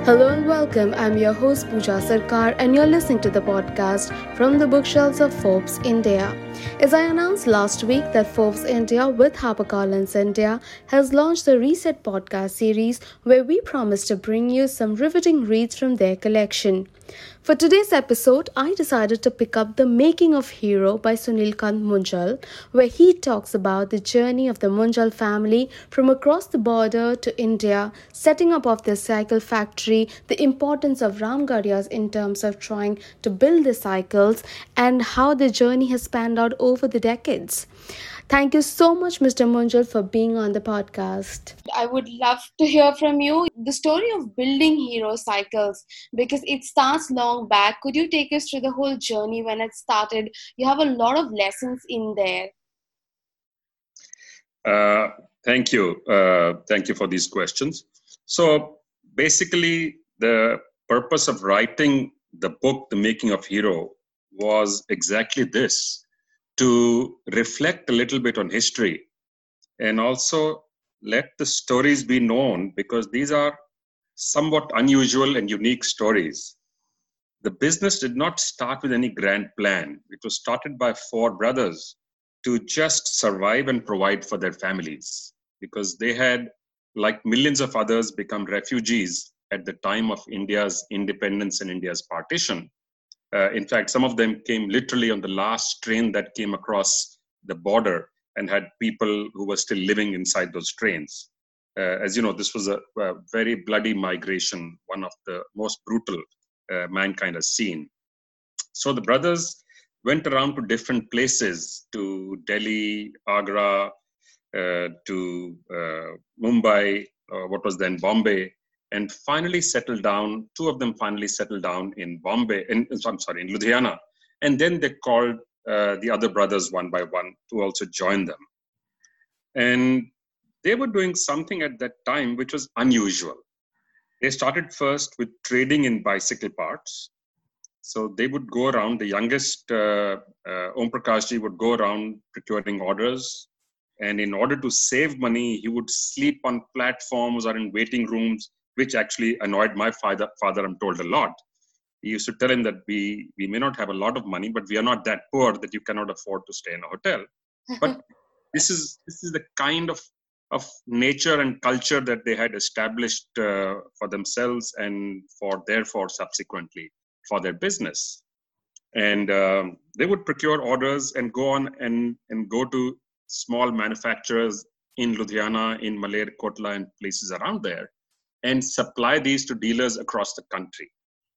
Hello and welcome. I'm your host Pooja Sarkar, and you're listening to the podcast from the bookshelves of Forbes India. As I announced last week that Forbes India with HarperCollins India has launched the Reset podcast series where we promise to bring you some riveting reads from their collection. For today's episode, I decided to pick up The Making of Hero by Sunil Kant Munjal, where he talks about the journey of the Munjal family from across the border to India, setting up of their cycle factory, the importance of Ramgarhyas in terms of trying to build the cycles, and how the journey has panned out over the decades. Thank you so much, Mr. Munjal, for being on the podcast. I would love to hear from you the story of building hero cycles because it starts long back. Could you take us through the whole journey when it started? You have a lot of lessons in there. Uh, Thank you. Thank you for these questions. So basically, the purpose of writing the book, The Making of Hero, was exactly this: to reflect a little bit on history and also let the stories be known, because these are somewhat unusual and unique stories. The business did not start with any grand plan. It was started by four brothers to just survive and provide for their families, because they had, like millions of others, become refugees at the time of India's independence and India's partition. In fact, some of them came literally on the last train that came across the border and had people who were still living inside those trains. As you know, this was a very bloody migration, one of the most brutal mankind has seen. So the brothers went around to different places, to Delhi, Agra, to Mumbai, what was then Bombay, and finally settled down. Two of them finally settled down in Bombay, in Ludhiana, and then they called the other brothers one by one to also join them. And they were doing something at that time which was unusual. They started first with trading in bicycle parts. So they would go around, the youngest, Om Prakash ji, would go around procuring orders. And in order to save money, he would sleep on platforms or in waiting rooms, which actually annoyed my father, I'm told, a lot. He used to tell him that we may not have a lot of money, but we are not that poor that you cannot afford to stay in a hotel. But this is the kind of nature and culture that they had established for themselves and therefore subsequently for their business. And they would procure orders and go on and go to small manufacturers in Ludhiana, in Malerkotla, and places around there, and supply these to dealers across the country.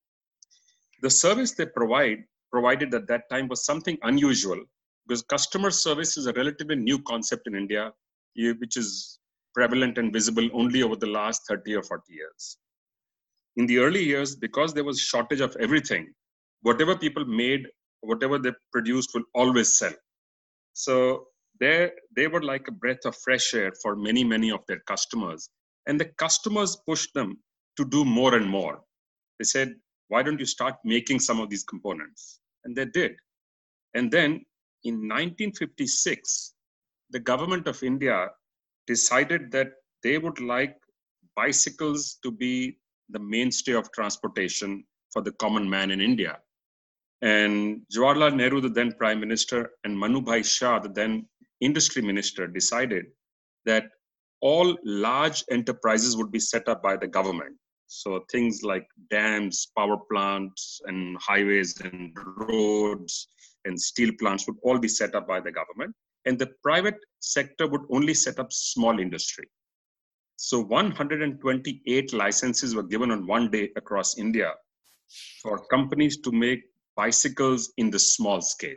The service they provided at that time was something unusual, because customer service is a relatively new concept in India, which is prevalent and visible only over the last 30 or 40 years. In the early years, because there was shortage of everything, whatever people made, whatever they produced will always sell. So they were like a breath of fresh air for many, many of their customers. And the customers pushed them to do more and more. They said, why don't you start making some of these components? And they did. And then in 1956, the government of India decided that they would like bicycles to be the mainstay of transportation for the common man in India. And Jawaharlal Nehru, the then Prime Minister, and Manubhai Shah, the then Industry Minister, decided that all large enterprises would be set up by the government. So things like dams, power plants, and highways and roads and steel plants would all be set up by the government. And the private sector would only set up small industry. So 128 licenses were given on one day across India for companies to make bicycles in the small scale.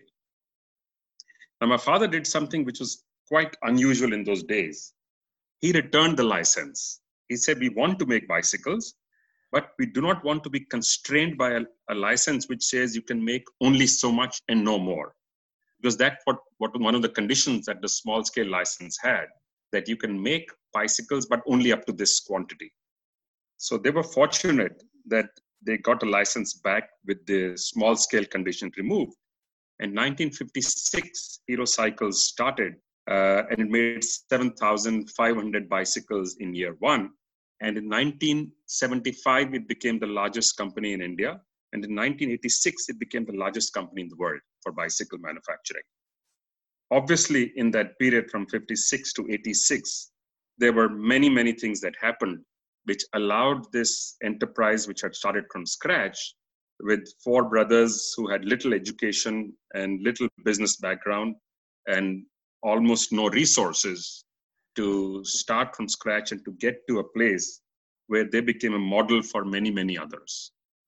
Now, my father did something which was quite unusual in those days. He returned the license. He said, we want to make bicycles, but we do not want to be constrained by a license which says you can make only so much and no more. Because that's what one of the conditions that the small scale license had, that you can make bicycles, but only up to this quantity. So they were fortunate that they got a license back with the small scale condition removed. In 1956, Hero Cycles started and it made 7,500 bicycles in year one. And in 1975, it became the largest company in India. And in 1986, it became the largest company in the world for bicycle manufacturing. Obviously, in that period from 56 to 86, there were many, many things that happened which allowed this enterprise, which had started from scratch with four brothers who had little education and little business background and almost no resources, to start from scratch and to get to a place where they became a model for many, many others.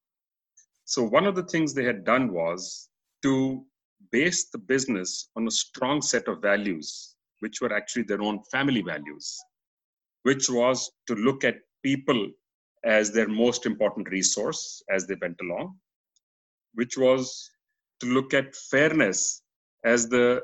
So one of the things they had done was to base the business on a strong set of values, which were actually their own family values, which was to look at people as their most important resource as they went along, which was to look at fairness as the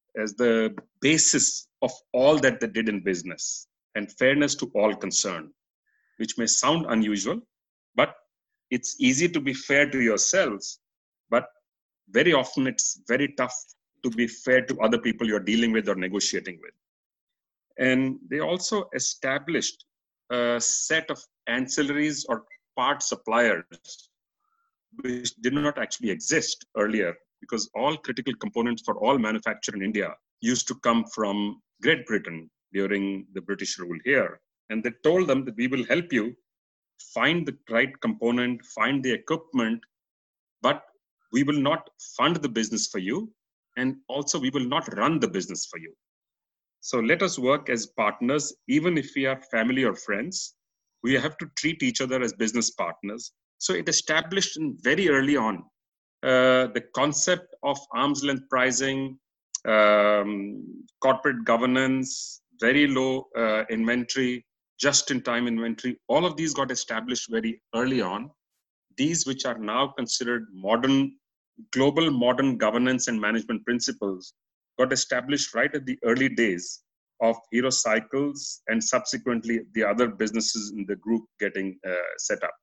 basis of all that they did in business, and fairness to all concerned, which may sound unusual, but it's easy to be fair to yourselves, but very often it's very tough to be fair to other people you're dealing with or negotiating with. And they also established a set of ancillaries or part suppliers which did not actually exist earlier, because all critical components for all manufacture in India used to come from Great Britain during the British rule here. And they told them that we will help you find the right component, find the equipment, but we will not fund the business for you. And also we will not run the business for you. So let us work as partners, even if we are family or friends. We have to treat each other as business partners. So it established very early on the concept of arm's length pricing, corporate governance, very low inventory, just-in-time inventory. All of these got established very early on. These, which are now considered global modern governance and management principles, got established right at the early days of Hero Cycles and subsequently the other businesses in the group getting set up.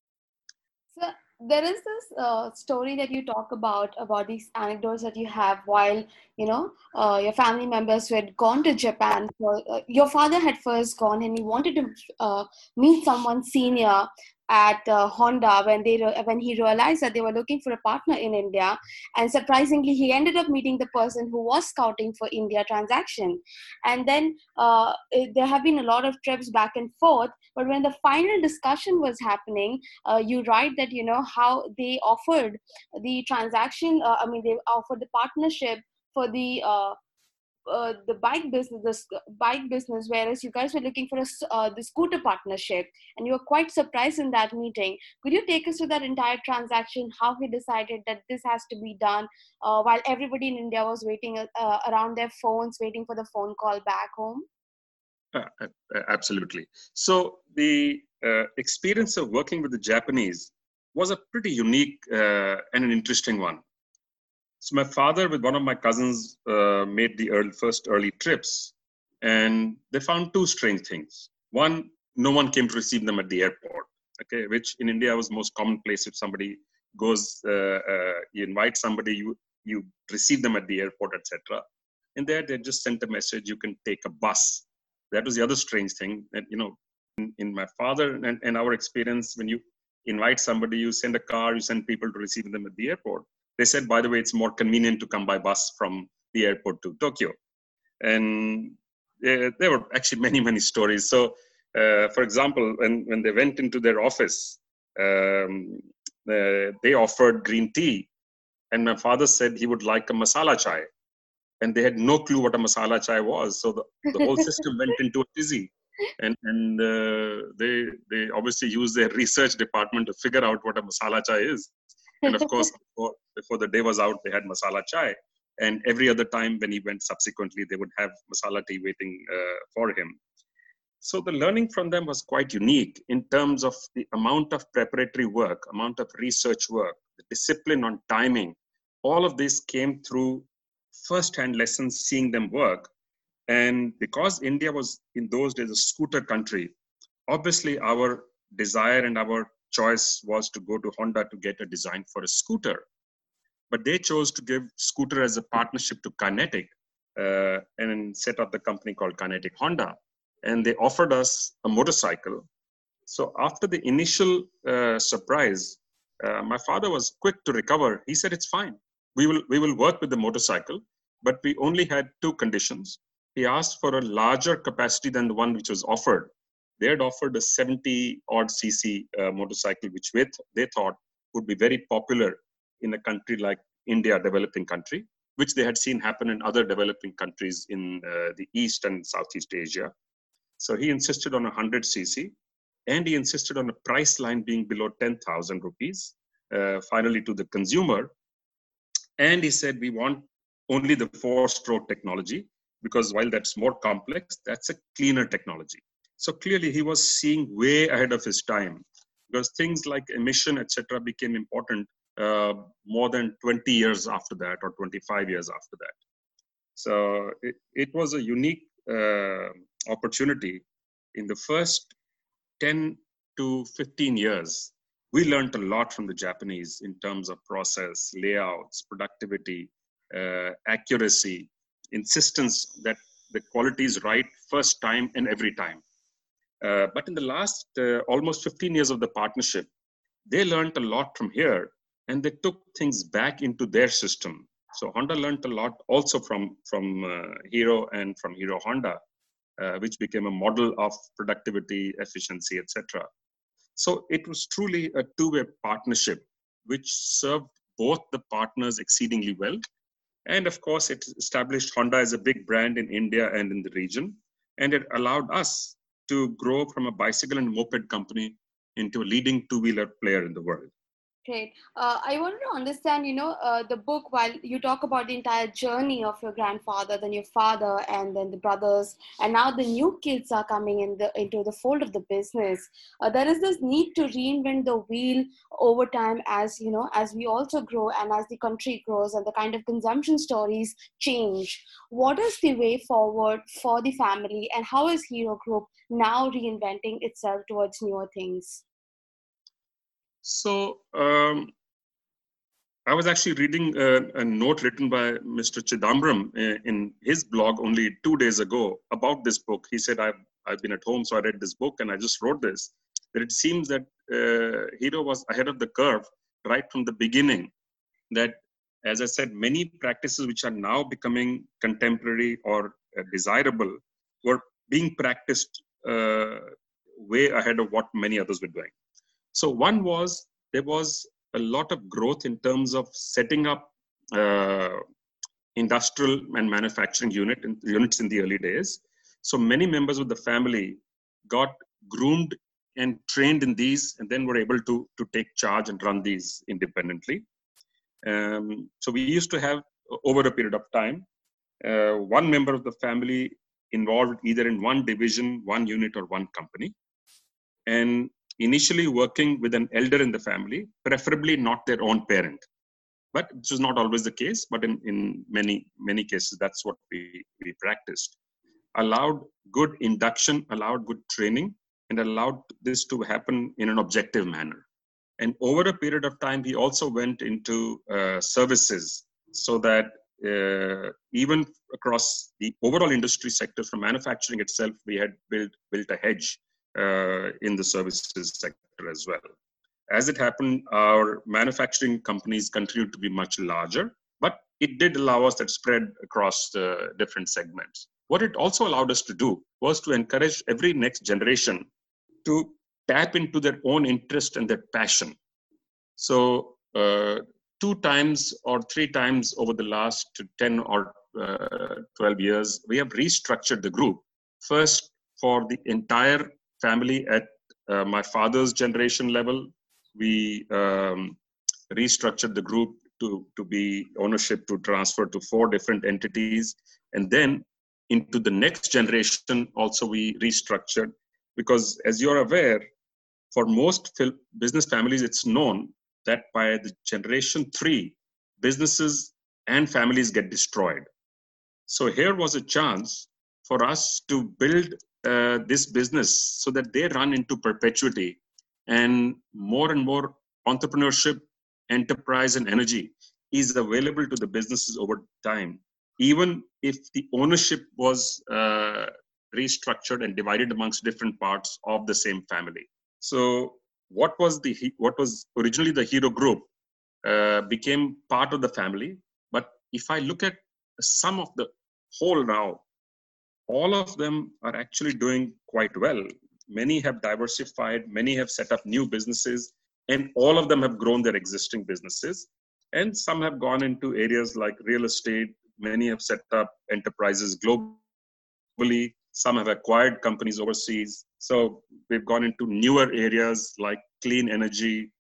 So there is this story that you talk about these anecdotes that you have while, your family members who had gone to Japan. Your father had first gone and he wanted to meet someone senior at Honda when he realized that they were looking for a partner in India, and surprisingly he ended up meeting the person who was scouting for India transaction. And then there have been a lot of trips back and forth, but when the final discussion was happening, you write that how they offered the transaction, they offered the partnership for the bike business, whereas you guys were looking for the scooter partnership, and you were quite surprised in that meeting. Could you take us through that entire transaction, how he decided that this has to be done, while everybody in India was waiting around their phones, waiting for the phone call back home? Absolutely. So the experience of working with the Japanese was a pretty unique and an interesting one. So my father with one of my cousins made the first early trips, and they found two strange things. One, no one came to receive them at the airport, okay, which in India was most commonplace. If somebody goes, you invite somebody, you receive them at the airport, etc. And there they just sent a message, you can take a bus. That was the other strange thing. And in my father and our experience, when you invite somebody, you send a car, you send people to receive them at the airport. They said, by the way, it's more convenient to come by bus from the airport to Tokyo. And there were actually many, many stories. So, for example, when they went into their office, they offered green tea. And my father said he would like a masala chai. And they had no clue what a masala chai was. So the whole system went into a tizzy. And they obviously used their research department to figure out what a masala chai is. And of course, before the day was out, they had masala chai. And every other time when he went subsequently, they would have masala tea waiting for him. So the learning from them was quite unique in terms of the amount of preparatory work, amount of research work, the discipline on timing. All of this came through first-hand lessons, seeing them work. And because India was in those days a scooter country, obviously our desire and our choice was to go to Honda to get a design for a scooter. But they chose to give scooter as a partnership to Kinetic and set up the company called Kinetic Honda. And they offered us a motorcycle, So after the initial surprise, my father was quick to recover. He said, "It's fine. We will work with the motorcycle, but we only had two conditions." He asked for a larger capacity than the one which was offered. They had offered a 70 odd cc motorcycle, which they thought would be very popular in a country like India, a developing country, which they had seen happen in other developing countries in the East and Southeast Asia. So he insisted on a 100cc, and he insisted on a price line being below 10,000 rupees, finally to the consumer. And he said, we want only the four-stroke technology, because while that's more complex, that's a cleaner technology. So clearly he was seeing way ahead of his time, because things like emission, etc., became important more than 20 years after that, or 25 years after that. So it was a unique opportunity. In the first 10 to 15 years, we learned a lot from the Japanese in terms of process, layouts, productivity, accuracy, insistence that the quality is right first time and every time. But in the last almost 15 years of the partnership, they learned a lot from here, and they took things back into their system. So Honda learned a lot also from Hero and from Hero Honda, which became a model of productivity, efficiency, etc. So it was truly a two-way partnership, which served both the partners exceedingly well. And of course, it established Honda as a big brand in India and in the region. And it allowed us to grow from a bicycle and moped company into a leading two-wheeler player in the world. Great. I wanted to understand, the book, while you talk about the entire journey of your grandfather, then your father, and then the brothers, and now the new kids are coming into the fold of the business. There is this need to reinvent the wheel over time, as as we also grow and as the country grows and the kind of consumption stories change. What is the way forward for the family, and how is Hero Group now reinventing itself towards newer things? So I was actually reading a note written by Mr. Chidambaram in his blog only 2 days ago about this book. He said, I've been at home, so I read this book and I just wrote this, that it seems that Hero was ahead of the curve right from the beginning. That, as I said, many practices which are now becoming contemporary or desirable were being practiced way ahead of what many others were doing. So one was, there was a lot of growth in terms of setting up industrial and manufacturing units in the early days. So many members of the family got groomed and trained in these, and then were able to take charge and run these independently. So we used to have, over a period of time, one member of the family involved either in one division, one unit, or one company. And initially working with an elder in the family, preferably not their own parent. But this was not always the case, but in many cases, that's what we practiced. Allowed good induction, allowed good training, and allowed this to happen in an objective manner. And over a period of time, he also went into services, so that even across the overall industry sector, from manufacturing itself, we had built a hedge in the services sector as well. As it happened, our manufacturing companies continued to be much larger, but it did allow us that spread across the different segments. What it also allowed us to do was to encourage every next generation to tap into their own interest and their passion. So 2 times or 3 times over the last 10 or 12 years, we have restructured the group. First, for the entire family at my father's generation level, we restructured the group to be ownership to transfer to 4 different entities. And then into the next generation, also we restructured, because as you're aware, for most business families, it's known that by the generation 3, businesses and families get destroyed. So here was a chance for us to build this business so that they run into perpetuity, and more entrepreneurship, enterprise, and energy is available to the businesses over time, even if the ownership was restructured and divided amongst different parts of the same family. So what was originally the Hero Group became part of the family. But if I look at some of the whole now, all of them are actually doing quite well. Many have diversified, many have set up new businesses, and all of them have grown their existing businesses. And some have gone into areas like real estate. Many have set up enterprises globally. Some have acquired companies overseas. So we've gone into newer areas like clean energy,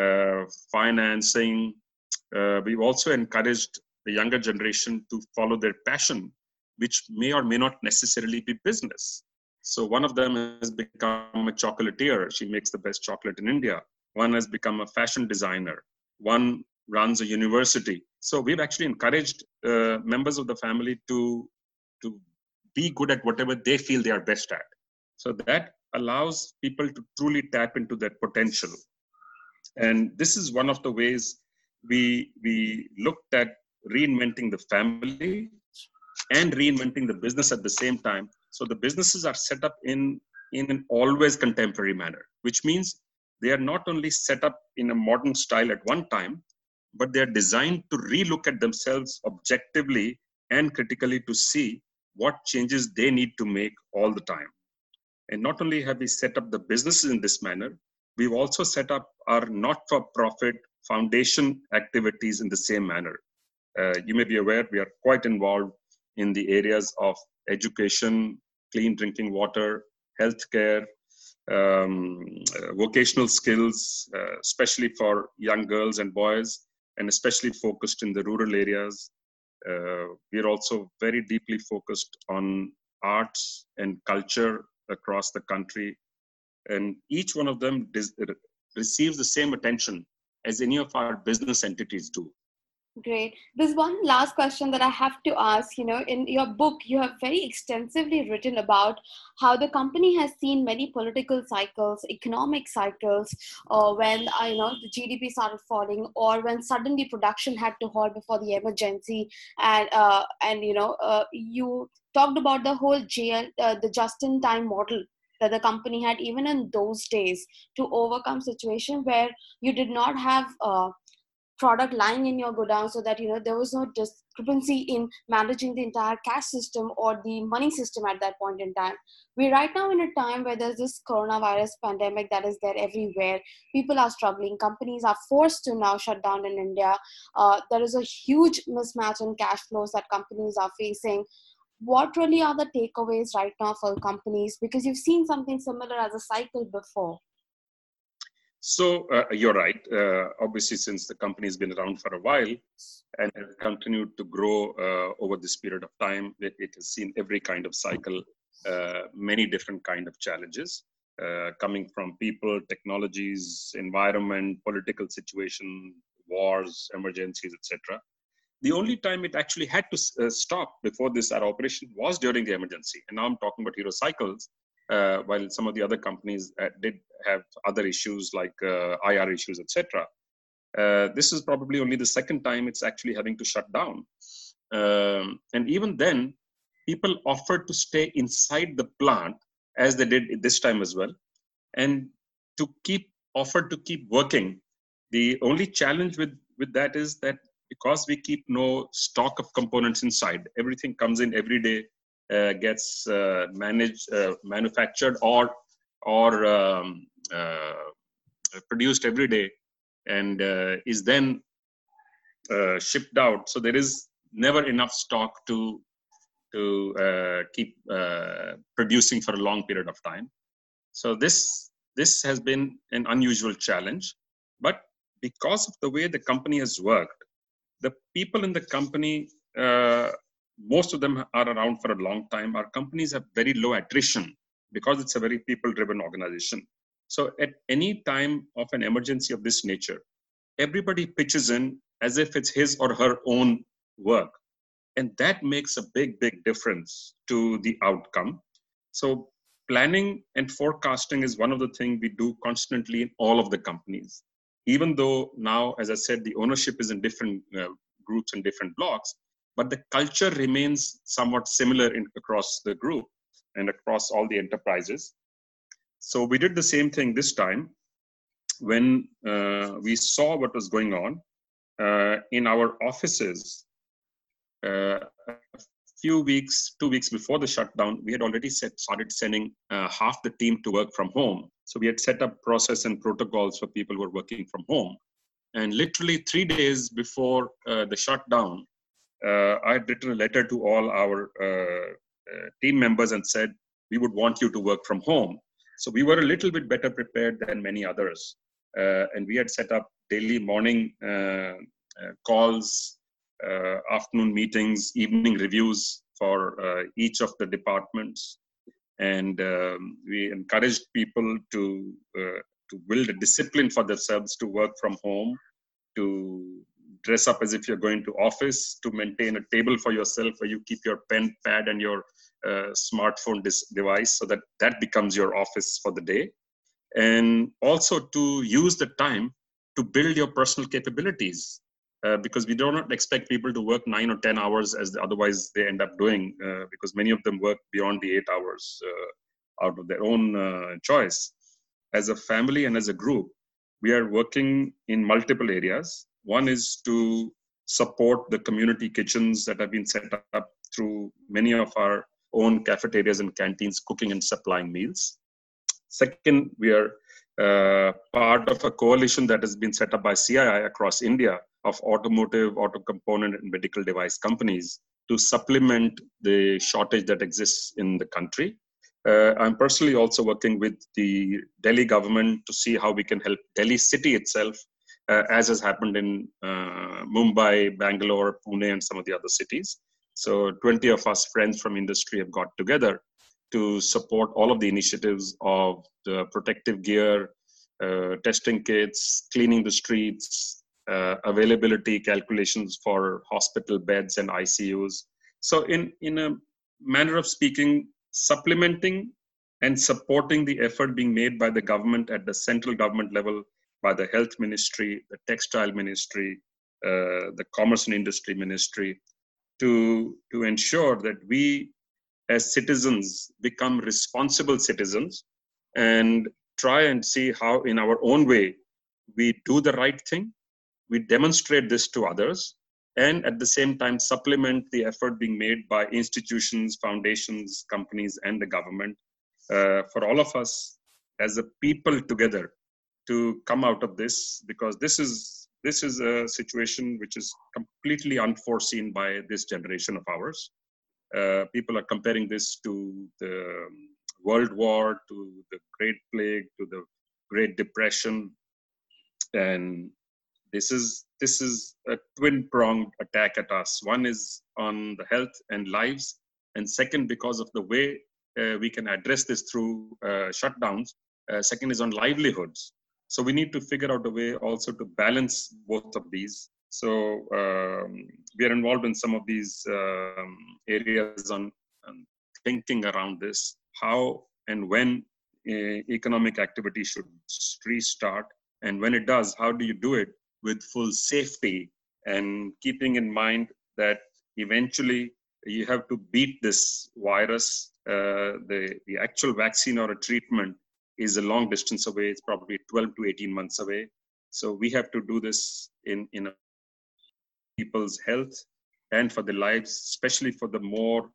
financing. We've also encouraged the younger generation to follow their passion, which may or may not necessarily be business. So one of them has become a chocolatier. She makes the best chocolate in India. One has become a fashion designer. One runs a university. So we've actually encouraged members of the family to be good at whatever they feel they are best at. So that allows people to truly tap into their potential. And this is one of the ways we looked at reinventing the family and reinventing the business at the same time. So the businesses are set up in an always contemporary manner, which means they are not only set up in a modern style at one time, but they're designed to relook at themselves objectively and critically to see what changes they need to make all the time. And not only have we set up the businesses in this manner, we've also set up our not-for-profit foundation activities in the same manner. You may be aware, we are quite involved in the areas of education, clean drinking water, healthcare, vocational skills, especially for young girls and boys, and especially focused in the rural areas. We are also very deeply focused on arts and culture across the country. And each one of them receives the same attention as any of our business entities do. Great. There's one last question that I have to ask. In your book, you have very extensively written about how the company has seen many political cycles, economic cycles, when the GDP started falling, or when suddenly production had to halt before the emergency, and you talked about the whole the just-in-time model that the company had even in those days to overcome situation where you did not have product lying in your godown, so that there was no discrepancy in managing the entire cash system or the money system at that point in time. We're right now in a time where there's this coronavirus pandemic that is there everywhere. People are struggling. Companies are forced to now shut down in India. There is a huge mismatch in cash flows that companies are facing. What really are the takeaways right now for companies? Because you've seen something similar as a cycle before. So you're right. Obviously, since the company has been around for a while and has continued to grow over this period of time, it has seen every kind of cycle, many different kind of challenges coming from people, technologies, environment, political situation, wars, emergencies, etc. The only time it actually had to stop before this our operation was during the emergency. And now I'm talking about Hero Cycles. While some of the other companies did have other issues like IR issues, etc. This is probably only the second time it's actually having to shut down. And even then, people offered to stay inside the plant, as they did this time as well, and offered to keep working. The only challenge with that is that because we keep no stock of components inside, everything comes in every day, gets manufactured or produced every day, and is then shipped out. So there is never enough stock to keep producing for a long period of time. So this has been an unusual challenge, but because of the way the company has worked, the people in the company, most of them are around for a long time. Our companies have very low attrition because it's a very people-driven organization. So at any time of an emergency of this nature, everybody pitches in as if it's his or her own work. And that makes a big, big difference to the outcome. So planning and forecasting is one of the things we do constantly in all of the companies. Even though now, as I said, the ownership is in different groups and different blocks, but the culture remains somewhat similar across the group and across all the enterprises. So we did the same thing this time when we saw what was going on in our offices. A few weeks, 2 weeks before the shutdown, we had already started sending half the team to work from home. So we had set up process and protocols for people who were working from home. And literally 3 days before the shutdown, I had written a letter to all our team members and said, we would want you to work from home. So we were a little bit better prepared than many others. And we had set up daily morning calls, afternoon meetings, evening reviews for each of the departments. And we encouraged people to build a discipline for themselves to work from home, to dress up as if you're going to office, to maintain a table for yourself where you keep your pen, pad, and your smartphone device so that that becomes your office for the day. And also to use the time to build your personal capabilities. Because we do not expect people to work 9 or 10 hours as otherwise they end up doing, because many of them work beyond the 8 hours out of their own choice. As a family and as a group, we are working in multiple areas. One is to support the community kitchens that have been set up through many of our own cafeterias and canteens, cooking and supplying meals. Second, we are part of a coalition that has been set up by CII across India of automotive, auto component, and medical device companies to supplement the shortage that exists in the country. I'm personally also working with the Delhi government to see how we can help Delhi city itself, as has happened in Mumbai, Bangalore, Pune, and some of the other cities. So 20 of us friends from industry have got together to support all of the initiatives of the protective gear, testing kits, cleaning the streets, availability calculations for hospital beds and ICUs. So in a manner of speaking, supplementing and supporting the effort being made by the government at the central government level, by the health ministry, the textile ministry, the commerce and industry ministry, to ensure that we as citizens become responsible citizens and try and see how in our own way we do the right thing, we demonstrate this to others, and at the same time supplement the effort being made by institutions, foundations, companies, and the government, for all of us as a people together to come out of this, because this is a situation which is completely unforeseen by this generation of ours. People are comparing this to the World War, to the Great Plague, to the Great Depression, and this is a twin-pronged attack at us. One is on the health and lives, and second, because of the way we can address this through shutdowns. Second is on livelihoods. So we need to figure out a way also to balance both of these. So we are involved in some of these areas on thinking around this, how and when economic activity should restart, and when it does, how do you do it with full safety, and keeping in mind that eventually you have to beat this virus. The actual vaccine or a treatment is a long distance away. It's probably 12 to 18 months away. So we have to do this in people's health and for their lives, especially for the more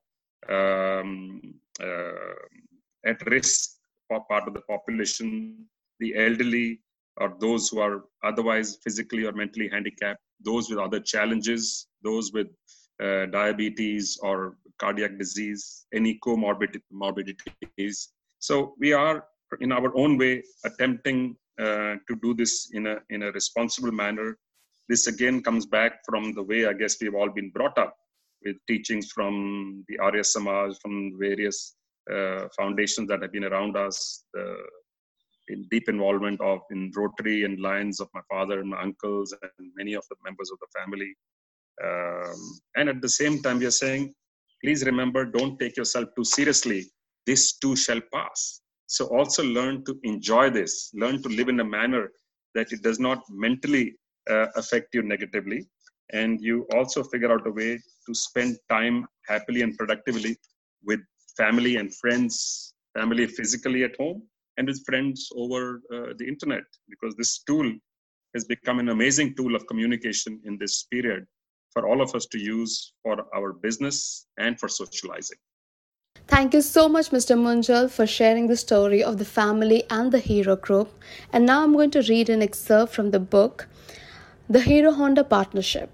at risk part of the population, the elderly, or those who are otherwise physically or mentally handicapped, those with other challenges, those with diabetes or cardiac disease, any comorbidities. So we are, in our own way, attempting to do this in a responsible manner. This again comes back from the way I guess we've all been brought up, with teachings from the Arya Samaj, from various foundations that have been around us, in deep involvement in Rotary and Lions of my father and my uncles and many of the members of the family. And at the same time, we are saying, please remember, don't take yourself too seriously. This too shall pass. So also learn to enjoy this, learn to live in a manner that it does not mentally affect you negatively. And you also figure out a way to spend time happily and productively with family and friends, family physically at home, and with friends over the internet, because this tool has become an amazing tool of communication in this period for all of us to use for our business and for socializing. Thank you so much, Mr. Munjal, for sharing the story of the family and the Hero Group. And now I'm going to read an excerpt from the book, The Hero Honda Partnership.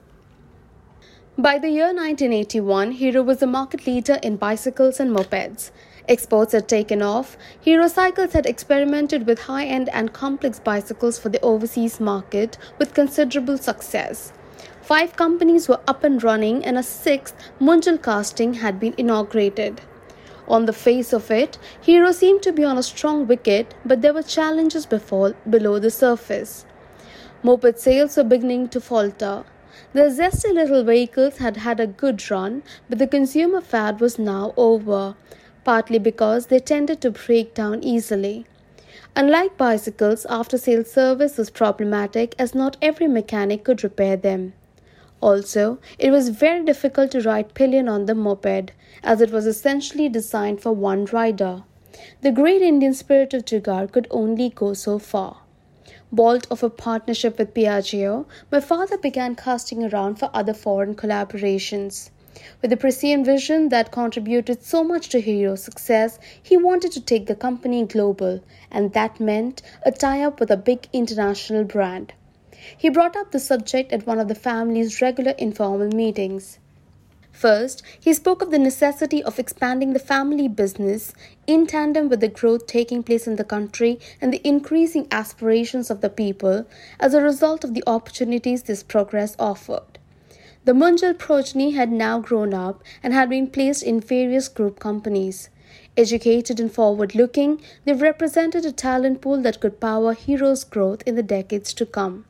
By the year 1981, Hero was the market leader in bicycles and mopeds. Exports had taken off. Hero Cycles had experimented with high-end and complex bicycles for the overseas market with considerable success. 5 companies were up and running, and a 6th, Munjal Casting, had been inaugurated. On the face of it, Hero seemed to be on a strong wicket, but there were challenges below the surface. Moped sales were beginning to falter. The zesty little vehicles had had a good run, but the consumer fad was now over, partly because they tended to break down easily. Unlike bicycles, after-sales service was problematic as not every mechanic could repair them. Also, it was very difficult to ride pillion on the moped, as it was essentially designed for one rider. The great Indian spirit of Jugaad could only go so far. Bolt of a partnership with Piaggio, my father began casting around for other foreign collaborations. With the prescient vision that contributed so much to Hero's success, he wanted to take the company global, and that meant a tie-up with a big international brand. He brought up the subject at one of the family's regular informal meetings. First, he spoke of the necessity of expanding the family business in tandem with the growth taking place in the country and the increasing aspirations of the people as a result of the opportunities this progress offered. The Munjal progeny had now grown up and had been placed in various group companies. Educated and forward-looking, they represented a talent pool that could power Hero's growth in the decades to come.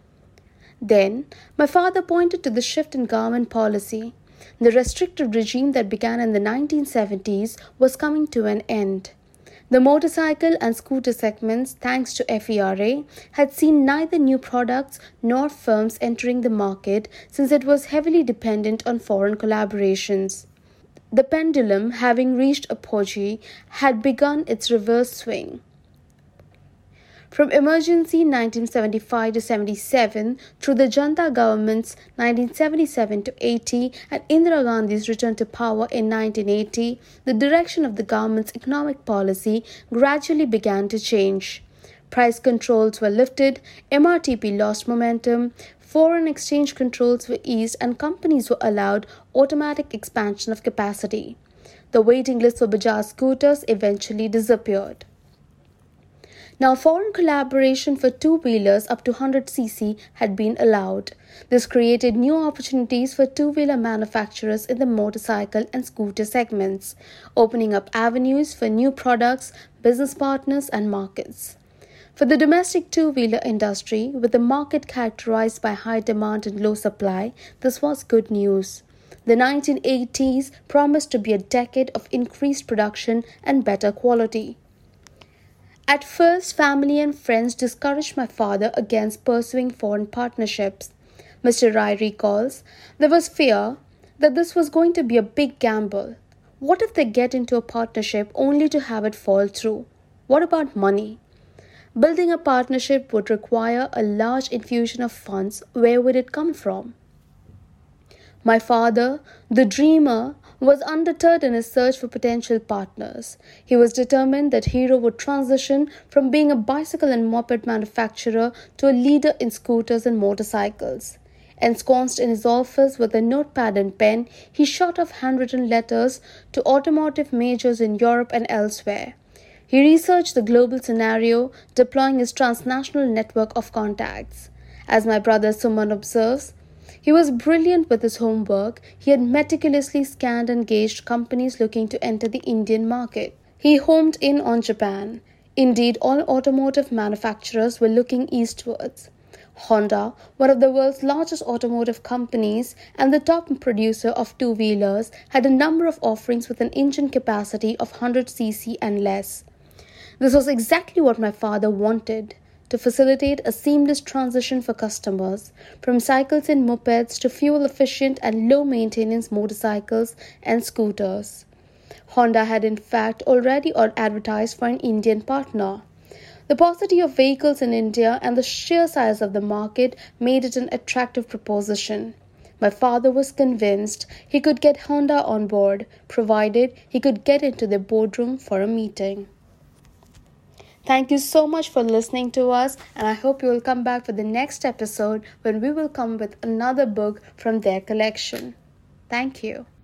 Then, my father pointed to the shift in government policy. The restrictive regime that began in the 1970s was coming to an end. The motorcycle and scooter segments, thanks to FERA, had seen neither new products nor firms entering the market since it was heavily dependent on foreign collaborations. The pendulum, having reached apogee, had begun its reverse swing. From emergency 1975 to 77, through the Janta governments 1977 to 80 and Indira Gandhi's return to power in 1980, the direction of the government's economic policy gradually began to change. Price controls were lifted, MRTP lost momentum, foreign exchange controls were eased, and companies were allowed automatic expansion of capacity. The waiting list for Bajaj scooters eventually disappeared. Now, foreign collaboration for two-wheelers up to 100cc had been allowed. This created new opportunities for two-wheeler manufacturers in the motorcycle and scooter segments, opening up avenues for new products, business partners, and markets. For the domestic two-wheeler industry, with the market characterized by high demand and low supply, this was good news. The 1980s promised to be a decade of increased production and better quality. At first, family and friends discouraged my father against pursuing foreign partnerships. Mr. Rai recalls, there was fear that this was going to be a big gamble. What if they get into a partnership only to have it fall through? What about money? Building a partnership would require a large infusion of funds. Where would it come from? My father, the dreamer, was undeterred in his search for potential partners. He was determined that Hero would transition from being a bicycle and moped manufacturer to a leader in scooters and motorcycles. Ensconced in his office with a notepad and pen, he shot off handwritten letters to automotive majors in Europe and elsewhere. He researched the global scenario, deploying his transnational network of contacts. As my brother Suman observes, he was brilliant with his homework. He had meticulously scanned and gauged companies looking to enter the Indian market. He homed in on Japan. Indeed, all automotive manufacturers were looking eastwards. Honda, one of the world's largest automotive companies and the top producer of two-wheelers, had a number of offerings with an engine capacity of 100cc and less. This was exactly what my father wanted, to facilitate a seamless transition for customers, from cycles and mopeds to fuel-efficient and low-maintenance motorcycles and scooters. Honda had in fact already advertised for an Indian partner. The paucity of vehicles in India and the sheer size of the market made it an attractive proposition. My father was convinced he could get Honda on board, provided he could get into the boardroom for a meeting. Thank you so much for listening to us, and I hope you will come back for the next episode when we will come with another book from their collection. Thank you.